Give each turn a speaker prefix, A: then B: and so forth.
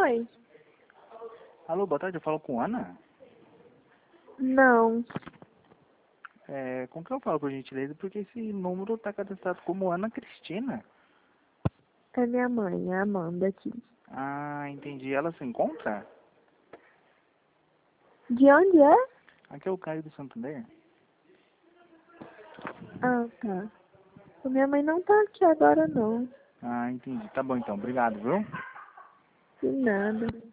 A: Oi.
B: Alô, boa tarde, eu falo com Ana?
A: Não.
B: Com quem eu falo, por gentileza? Porque esse número tá cadastrado como Ana Cristina.
A: É minha mãe, a Amanda aqui.
B: Ah, entendi. Ela se encontra?
A: De onde é?
B: Aqui é o Caio do Santander.
A: Ah, tá. Minha mãe não tá aqui agora, não.
B: Ah, entendi. Tá bom então, obrigado, viu?
A: De nada.